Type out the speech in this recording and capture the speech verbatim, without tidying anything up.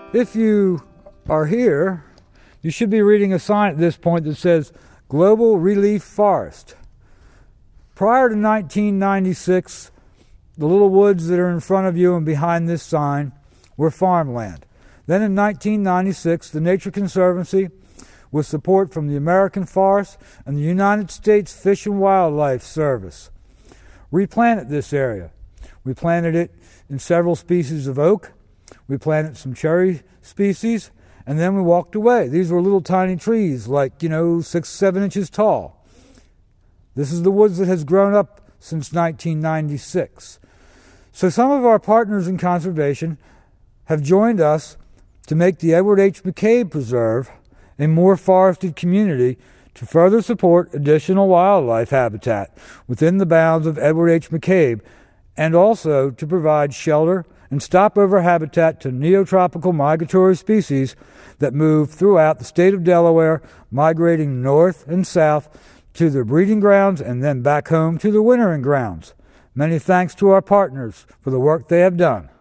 If you are here, you should be reading a sign at this point that says Global Relief Forest. Prior to nineteen ninety-six, the little woods that are in front of you and behind this sign were farmland. Then in nineteen ninety-six, the Nature Conservancy, with support from the American Forest and the United States Fish and Wildlife Service, replanted this area. We planted it in several species of oak. We planted some cherry species, and then we walked away. These were little tiny trees, like, you know, six, seven inches tall. This is the woods that has grown up since nineteen ninety-six. So some of our partners in conservation have joined us to make the Edward H. McCabe Preserve a more forested community to further support additional wildlife habitat within the bounds of Edward H. McCabe, and also to provide shelter and stopover habitat to neotropical migratory species that move throughout the state of Delaware, migrating north and south to their breeding grounds and then back home to their wintering grounds. Many thanks to our partners for the work they have done.